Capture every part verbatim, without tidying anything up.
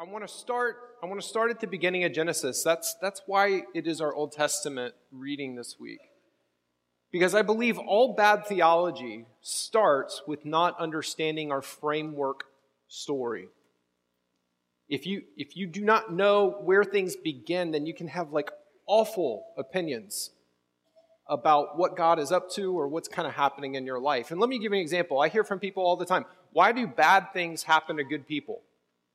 I want to start I want to start at the beginning of Genesis. That's that's why it is our Old Testament reading this week. Because I believe all bad theology starts with not understanding our framework story. If you if you do not know where things begin, then you can have like awful opinions about what God is up to or what's kind of happening in your life. And let me give you an example. I hear from people all the time, why do bad things happen to good people?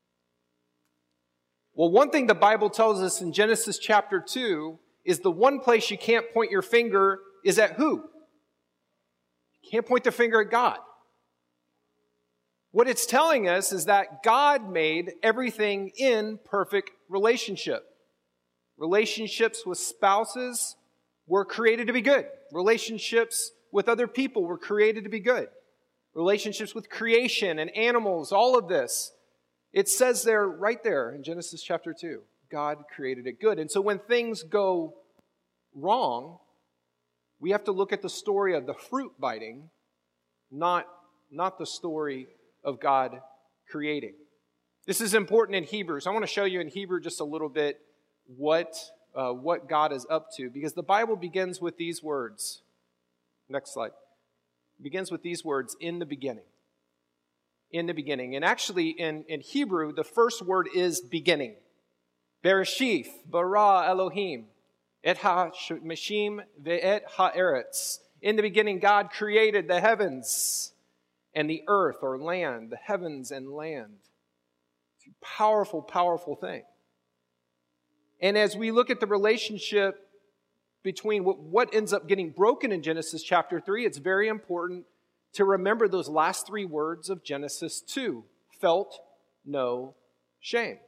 Well, one thing the Bible tells us in Genesis chapter two is the one place you can't point your finger is at who? You can't point the finger at God. What it's telling us is that God made everything in perfect relationship. Relationships with spouses were created to be good. Relationships with other people were created to be good. Relationships with creation and animals, all of this. It says there, right there in Genesis chapter two, God created it good. And so when things go wrong, we have to look at the story of the fruit biting, not, not the story of God creating. This is important in Hebrews. I want to show you in Hebrew just a little bit what, uh, what God is up to, because the Bible begins with these words. Next slide. It begins with these words, in the beginning. In the beginning. And actually in, in Hebrew, the first word is beginning. Bereshith, bara Elohim, et ha-meshim ve'et ha'eretz. In the beginning, God created the heavens and the earth or land, the heavens and land. It's a powerful, powerful thing. And as we look at the relationship between what, what ends up getting broken in Genesis chapter three, it's very important to remember those last three words of Genesis two, felt no shame.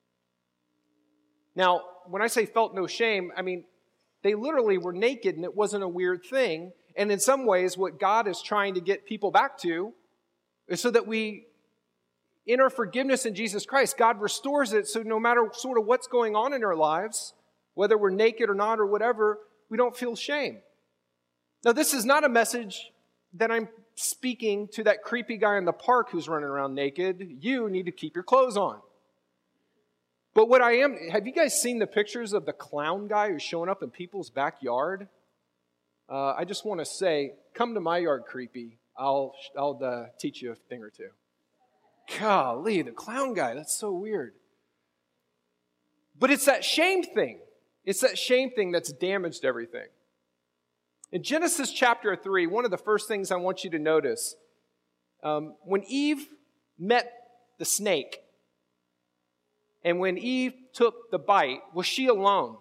Now, when I say felt no shame, I mean, they literally were naked and it wasn't a weird thing. And in some ways, what God is trying to get people back to is so that we, in our forgiveness in Jesus Christ, God restores it so no matter sort of what's going on in our lives, whether we're naked or not or whatever, we don't feel shame. Now, this is not a message that I'm speaking to that creepy guy in the park who's running around naked. You need to keep your clothes on. But what I am, have you guys seen the pictures of the clown guy who's showing up in people's backyard? Uh, I just want to say, come to my yard, creepy. I'll, I'll uh, teach you a thing or two. Golly, the clown guy, that's so weird. But it's that shame thing. It's that shame thing that's damaged everything. In Genesis chapter three, one of the first things I want you to notice, um, when Eve met the snake, and when Eve took the bite, was she alone?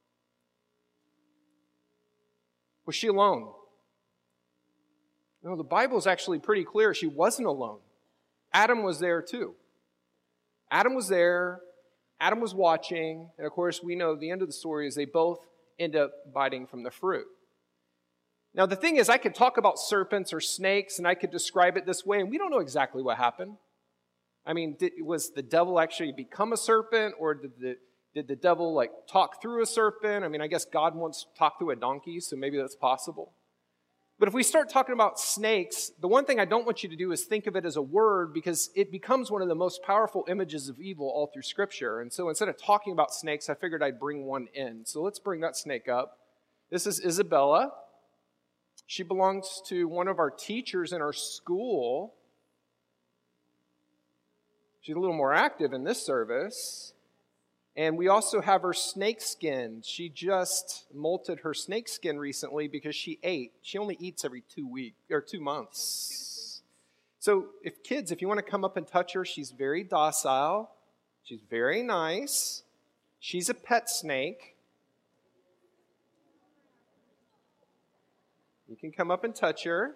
Was she alone? No, the Bible is actually pretty clear. She wasn't alone. Adam was there too. Adam was there. Adam was watching. And of course, we know the end of the story is they both end up biting from the fruit. Now, the thing is, I could talk about serpents or snakes, and I could describe it this way, and we don't know exactly what happened. I mean, did, was the devil actually become a serpent, or did the, did the devil, like, talk through a serpent? I mean, I guess God once talked through a donkey, so maybe that's possible. But if we start talking about snakes, the one thing I don't want you to do is think of it as a word, because it becomes one of the most powerful images of evil all through Scripture. And so instead of talking about snakes, I figured I'd bring one in. So let's bring that snake up. This is Isabella. She belongs to one of our teachers in our school. She's a little more active in this service. And we also have her snake skin. She just molted her snake skin recently because she ate. She only eats every two weeks or two months. So if kids, if you want to come up and touch her, she's very docile. She's very nice. She's a pet snake. You can come up and touch her.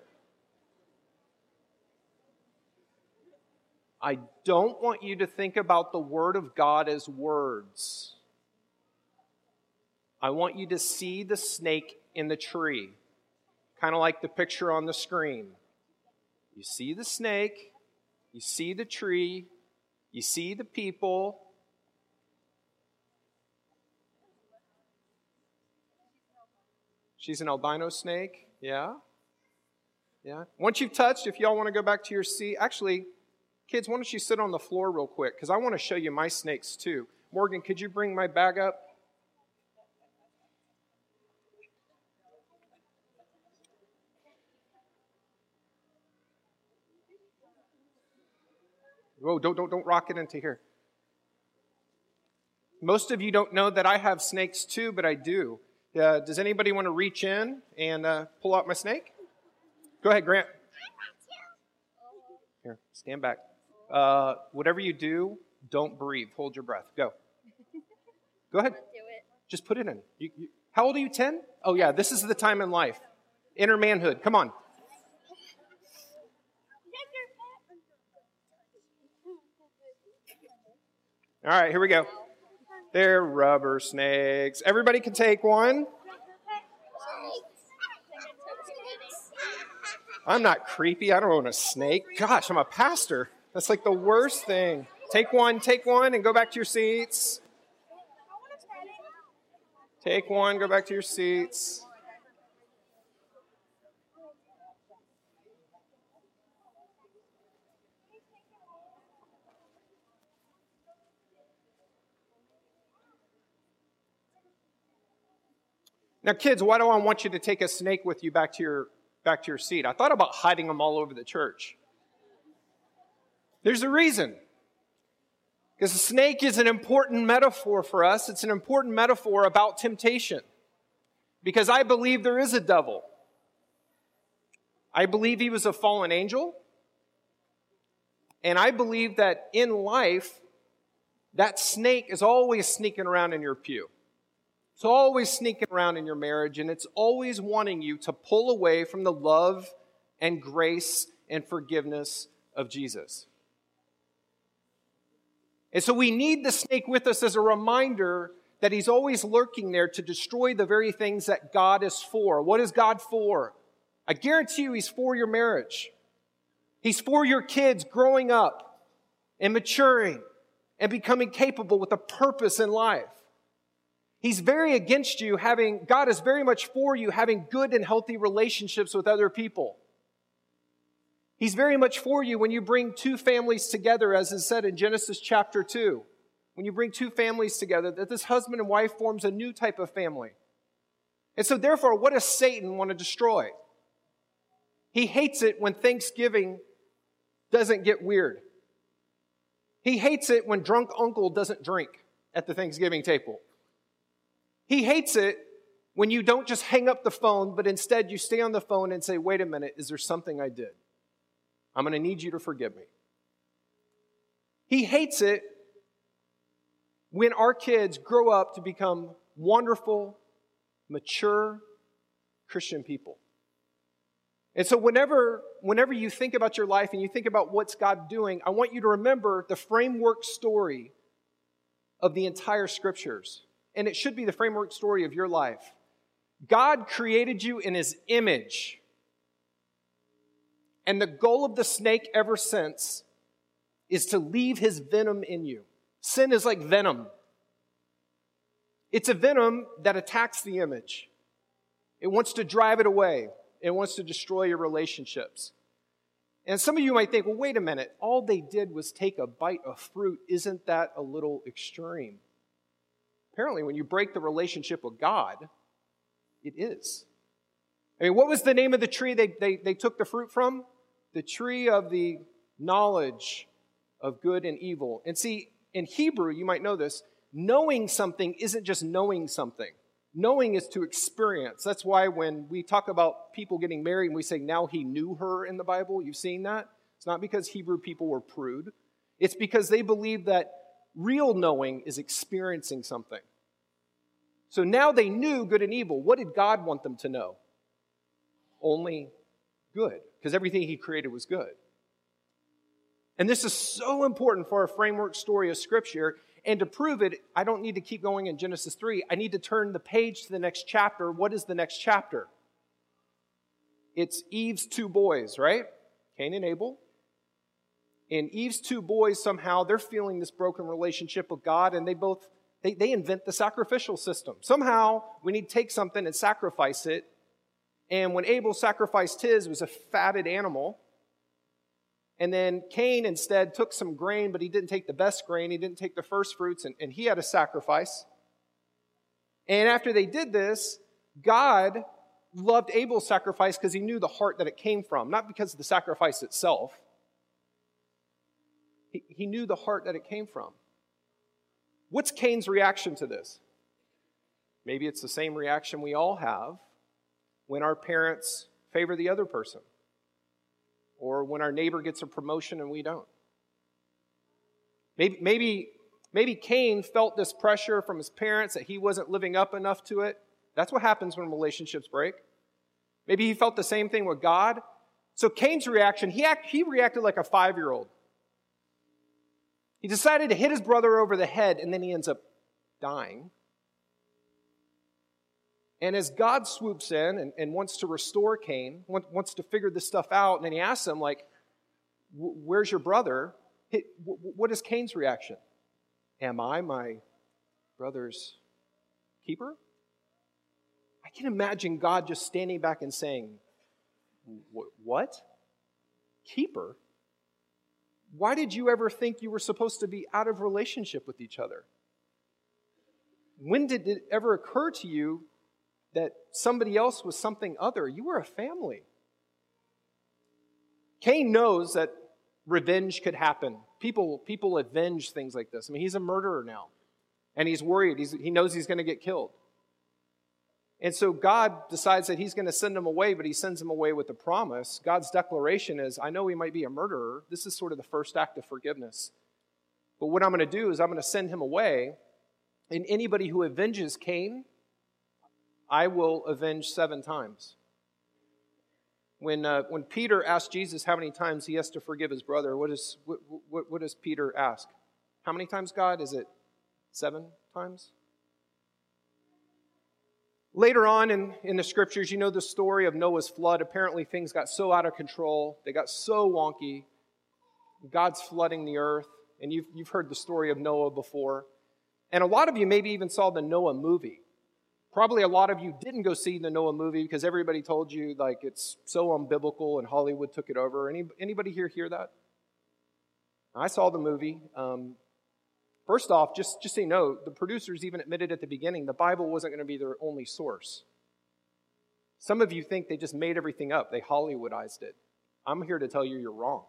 I don't want you to think about the Word of God as words. I want you to see the snake in the tree, kind of like the picture on the screen. You see the snake, you see the tree, you see the people. She's an albino snake, yeah. Yeah. Once you've touched, if y'all want to go back to your seat, actually, Kids, why don't you sit on the floor real quick, because I want to show you my snakes too. Morgan, could you bring my bag up? Whoa, don't, don't, don't rock it into here. Most of you don't know that I have snakes too, but I do. Uh, does anybody want to reach in and uh, pull out my snake? Go ahead, Grant. Here, stand back. Uh, whatever you do, don't breathe. Hold your breath. Go. Go ahead. Just put it in. You, you, how old are you, ten? Oh, yeah, this is the time in life. Inner manhood. Come on. All right, here we go. They're rubber snakes. Everybody can take one. I'm not creepy. I don't own a snake. Gosh, I'm a pastor. That's like the worst thing. Take one, take one, and go back to your seats. Take one, go back to your seats. Now, kids, why do I want you to take a snake with you back to your back to your seat? I thought about hiding them all over the church. There's a reason. Because a snake is an important metaphor for us. It's an important metaphor about temptation. Because I believe there is a devil. I believe he was a fallen angel. And I believe that in life, that snake is always sneaking around in your pew. It's always sneaking around in your marriage, and it's always wanting you to pull away from the love and grace and forgiveness of Jesus. And so we need the snake with us as a reminder that he's always lurking there to destroy the very things that God is for. What is God for? I guarantee you he's for your marriage. He's for your kids growing up and maturing and becoming capable with a purpose in life. He's very against you having, God is very much for you having good and healthy relationships with other people. He's very much for you when you bring two families together, as is said in Genesis chapter two. When you bring two families together, that this husband and wife forms a new type of family. And so therefore, what does Satan want to destroy? He hates it when Thanksgiving doesn't get weird. He hates it when drunk uncle doesn't drink at the Thanksgiving table. He hates it when you don't just hang up the phone, but instead you stay on the phone and say, wait a minute, is there something I did? I'm going to need you to forgive me. He hates it when our kids grow up to become wonderful, mature Christian people. And so whenever, whenever you think about your life and you think about what's God doing, I want you to remember the framework story of the entire Scriptures. And it should be the framework story of your life. God created you in His image. And the goal of the snake ever since is to leave his venom in you. Sin is like venom. It's a venom that attacks the image. It wants to drive it away. It wants to destroy your relationships. And some of you might think, well, wait a minute. All they did was take a bite of fruit. Isn't that a little extreme? Apparently, when you break the relationship with God, it is. I mean, what was the name of the tree they, they, they took the fruit from? The tree of the knowledge of good and evil. And see, in Hebrew, you might know this, knowing something isn't just knowing something. Knowing is to experience. That's why when we talk about people getting married and we say, now he knew her in the Bible, you've seen that? It's not because Hebrew people were prude. It's because they believe that real knowing is experiencing something. So now they knew good and evil. What did God want them to know? Only good, because everything He created was good. And this is so important for our framework story of Scripture. And to prove it, I don't need to keep going in Genesis three. I need to turn the page to the next chapter. What is the next chapter? It's Eve's two boys, right? Cain and Abel. And Eve's two boys, somehow, they're feeling this broken relationship with God, and they both, they, they invent the sacrificial system. Somehow, we need to take something and sacrifice it. And when Abel sacrificed his, it was a fatted animal. And then Cain instead took some grain, but he didn't take the best grain. He didn't take the first fruits, and, and he had a sacrifice. And after they did this, God loved Abel's sacrifice because he knew the heart that it came from, not because of the sacrifice itself. He, he knew the heart that it came from. What's Cain's reaction to this? Maybe it's the same reaction we all have when our parents favor the other person, or when our neighbor gets a promotion and we don't. Maybe, maybe, maybe Cain felt this pressure from his parents that he wasn't living up enough to it. That's what happens when relationships break. Maybe he felt the same thing with God. So Cain's reaction, he, act, he reacted like a five-year-old. He decided to hit his brother over the head, and then he ends up dying. And as God swoops in and, and wants to restore Cain, wants to figure this stuff out, and then he asks him, like, where's your brother? What is Cain's reaction? Am I my brother's keeper? I can imagine God just standing back and saying, what? Keeper? Why did you ever think you were supposed to be out of relationship with each other? When did it ever occur to you that somebody else was something other? You were a family. Cain knows that revenge could happen. People, people avenge things like this. I mean, he's a murderer now. And he's worried. He's, he knows he's going to get killed. And so God decides that he's going to send him away, but he sends him away with a promise. God's declaration is, I know he might be a murderer. This is sort of the first act of forgiveness. But what I'm going to do is I'm going to send him away. And anybody who avenges Cain, I will avenge seven times. When, uh, when Peter asked Jesus how many times he has to forgive his brother, what, is, what, what, what does Peter ask? How many times, God? Is it seven times? Later on in, in the scriptures, you know the story of Noah's flood. Apparently things got so out of control. They got so wonky. God's flooding the earth. And you've, you've heard the story of Noah before. And a lot of you maybe even saw the Noah movie. Probably a lot of you didn't go see the Noah movie because everybody told you like it's so unbiblical and Hollywood took it over. Any, anybody here hear that? I saw the movie. Um, first off, just, just so you know, the producers even admitted at the beginning the Bible wasn't going to be their only source. Some of you think they just made everything up. They Hollywoodized it. I'm here to tell you you're wrong.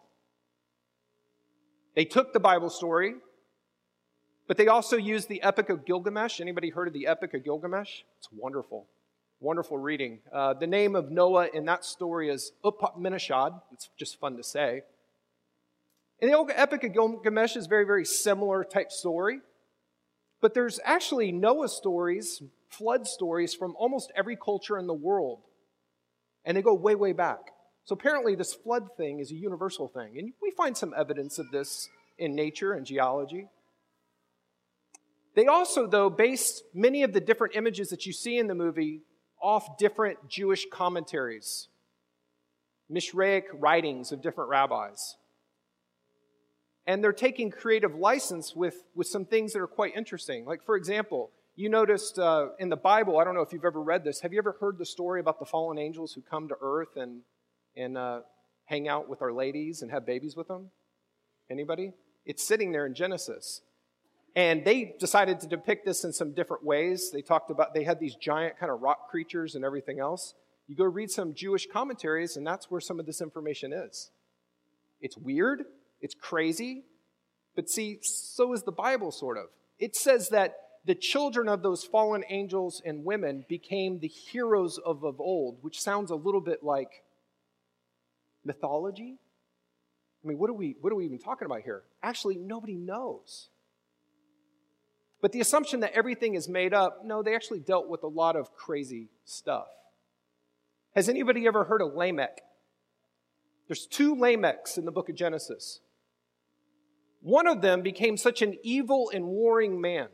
They took the Bible story, but they also used the Epic of Gilgamesh. Anybody heard of the Epic of Gilgamesh? It's wonderful. Wonderful reading. Uh, the name of Noah in that story is Upnapishtim. It's just fun to say. And the Epic of Gilgamesh is very, very similar type story. But there's actually Noah stories, flood stories from almost every culture in the world. And they go way, way back. So apparently this flood thing is a universal thing. And we find some evidence of this in nature and geology. They also, though, based many of the different images that you see in the movie off different Jewish commentaries, Mishraic writings of different rabbis. And they're taking creative license with, with some things that are quite interesting. Like, for example, you noticed uh, in the Bible, I don't know if you've ever read this, have you ever heard the story about the fallen angels who come to earth and, and uh, hang out with our ladies and have babies with them? Anybody? It's sitting there in Genesis. And they decided to depict this in some different ways. They talked about, they had these giant kind of rock creatures and everything else. You go read some Jewish commentaries, and that's where some of this information is. It's weird, it's crazy, but see, so is the Bible, sort of. It says that the children of those fallen angels and women became the heroes of, of old, which sounds a little bit like mythology. I mean, what are we, what are we even talking about here? Actually, nobody knows. But the assumption that everything is made up, no, they actually dealt with a lot of crazy stuff. Has anybody ever heard of Lamech? There's two Lamechs in the book of Genesis. One of them became such an evil and warring man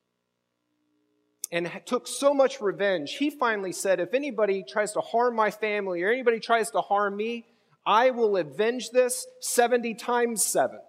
and took so much revenge. He finally said, if anybody tries to harm my family or anybody tries to harm me, I will avenge this seventy times seven.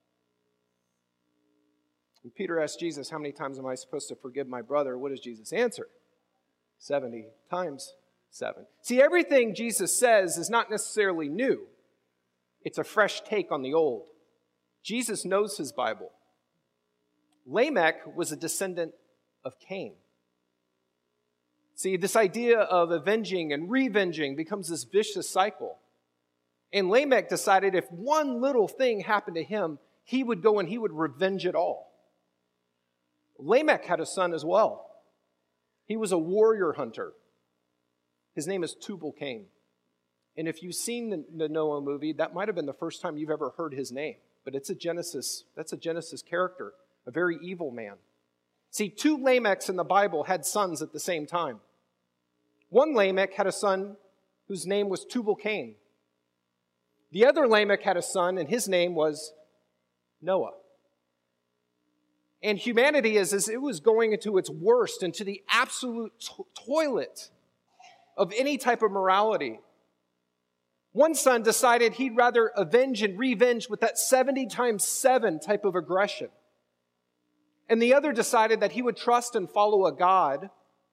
And Peter asked Jesus, how many times am I supposed to forgive my brother? What does Jesus answer? seventy times seven. See, everything Jesus says is not necessarily new. It's a fresh take on the old. Jesus knows his Bible. Lamech was a descendant of Cain. See, this idea of avenging and revenging becomes this vicious cycle. And Lamech decided if one little thing happened to him, he would go and he would revenge it all. Lamech had a son as well. He was a warrior hunter. His name is Tubal-Cain. And if you've seen the, the Noah movie, that might have been the first time you've ever heard his name. But it's a Genesis, that's a Genesis character, a very evil man. See, two Lamechs in the Bible had sons at the same time. One Lamech had a son whose name was Tubal-Cain. The other Lamech had a son, and his name was Noah. And humanity, as, as it was going into its worst, into the absolute to- toilet of any type of morality, one son decided he'd rather avenge and revenge with that seventy times seven type of aggression. And the other decided that he would trust and follow a God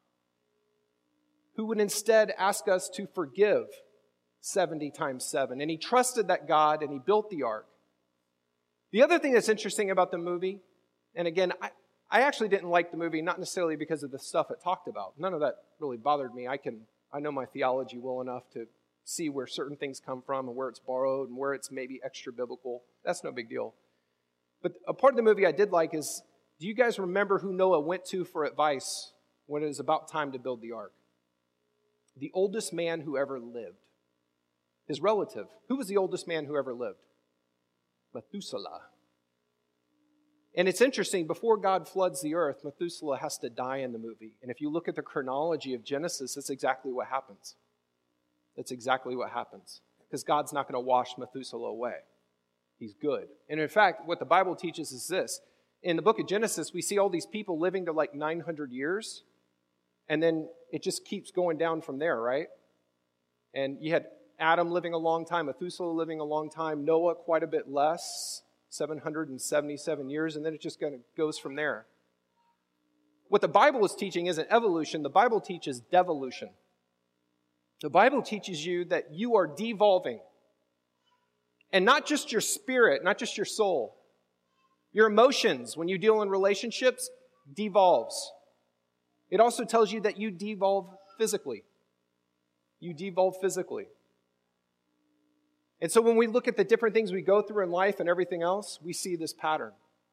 who would instead ask us to forgive seventy times seven. And he trusted that God and he built the ark. The other thing that's interesting about the movie, and again, I, I actually didn't like the movie, not necessarily because of the stuff it talked about. None of that really bothered me. I can, I know my theology well enough to see where certain things come from and where it's borrowed and where it's maybe extra biblical. That's no big deal. But a part of the movie I did like is, do you guys remember who Noah went to for advice when it was about time to build the ark? The oldest man who ever lived. His relative. Who was the oldest man who ever lived? Methuselah. And it's interesting, before God floods the earth, Methuselah has to die in the movie. And if you look at the chronology of Genesis, that's exactly what happens. That's exactly what happens. Because God's not going to wash Methuselah away. He's good. And in fact, what the Bible teaches is this. In the book of Genesis, we see all these people living to like nine hundred years. And then it just keeps going down from there, right? And you had Adam living a long time, Methuselah living a long time, Noah quite a bit less, seven hundred seventy-seven years, and then it just kind of goes from there. What the Bible is teaching isn't evolution. The Bible teaches devolution. The Bible teaches you that you are devolving. And not just your spirit, not just your soul. Your emotions, when you deal in relationships, devolves. It also tells you that you devolve physically. You devolve physically. And so when we look at the different things we go through in life and everything else, we see this pattern.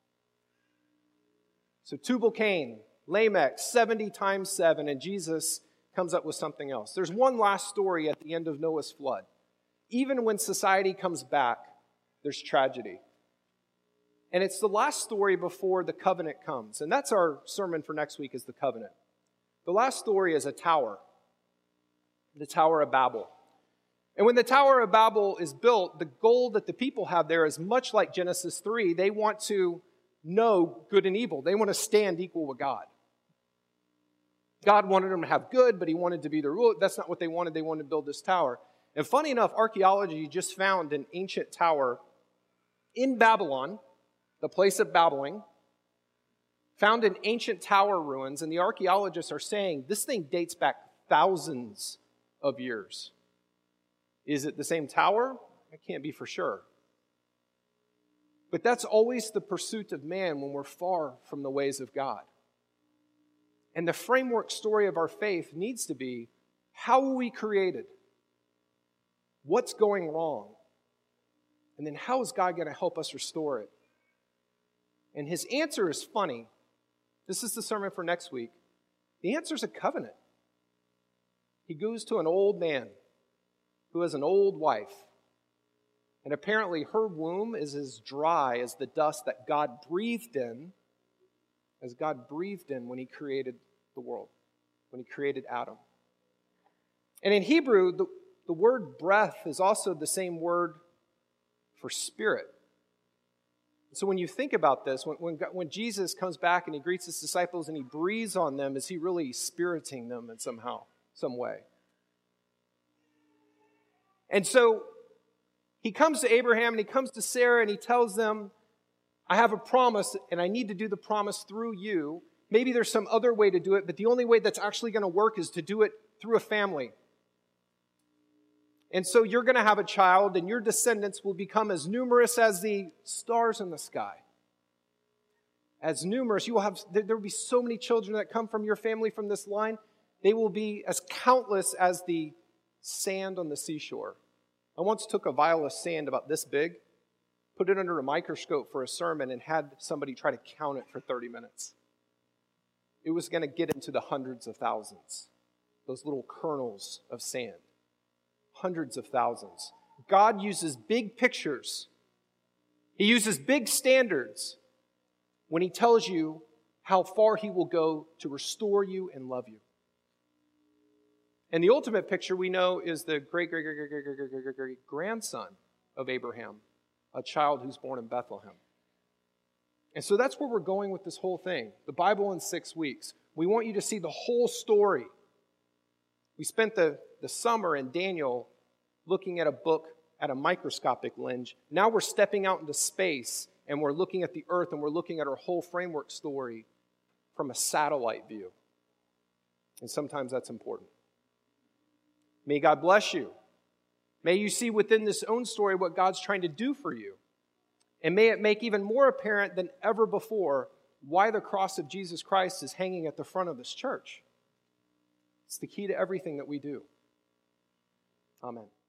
So Tubal-Cain, Lamech, seventy times seven, and Jesus comes up with something else. There's one last story at the end of Noah's flood. Even when society comes back, there's tragedy. And it's the last story before the covenant comes. And that's our sermon for next week, is the covenant. The last story is a tower. The Tower of Babel. And when the Tower of Babel is built, the goal that the people have there is much like Genesis three. They want to know good and evil. They want to stand equal with God. God wanted them to have good, but he wanted to be the ruler. That's not what they wanted. They wanted to build this tower. And funny enough, archaeology just found an ancient tower in Babylon, the place of babbling, found an ancient tower ruins, and the archaeologists are saying this thing dates back thousands of years. Is it the same tower? I can't be for sure. But that's always the pursuit of man when we're far from the ways of God. And the framework story of our faith needs to be, how were we created? What's going wrong? And then how is God going to help us restore it? And his answer is funny. This is the sermon for next week. The answer is a covenant. He goes to an old man who has an old wife. And apparently her womb is as dry as the dust that God breathed in, as God breathed in when he created the world, when he created Adam. And in Hebrew, the, the word breath is also the same word for spirit. So when you think about this, when, when, when Jesus comes back and he greets his disciples and he breathes on them, is he really spiriting them in somehow, some way? And so he comes to Abraham and he comes to Sarah and he tells them, I have a promise and I need to do the promise through you. Maybe there's some other way to do it, but the only way that's actually going to work is to do it through a family. And so you're going to have a child, and your descendants will become as numerous as the stars in the sky. As numerous, you will have, there will be so many children that come from your family from this line. They will be as countless as the sand on the seashore. I once took a vial of sand about this big, put it under a microscope for a sermon, and had somebody try to count it for thirty minutes. It was going to get into the hundreds of thousands, those little kernels of sand. Hundreds of thousands. God uses big pictures. He uses big standards when He tells you how far He will go to restore you and love you. And the ultimate picture we know is the great, great, great, great, great, great, great, great, great grandson of Abraham, a child who's born in Bethlehem. And so that's where we're going with this whole thing. The Bible in six weeks. We want you to see the whole story. We spent the, the summer in Daniel looking at a book at a microscopic lens. Now we're stepping out into space and we're looking at the earth and we're looking at our whole framework story from a satellite view. And sometimes that's important. May God bless you. May you see within this own story what God's trying to do for you. And may it make even more apparent than ever before why the cross of Jesus Christ is hanging at the front of this church. It's the key to everything that we do. Amen.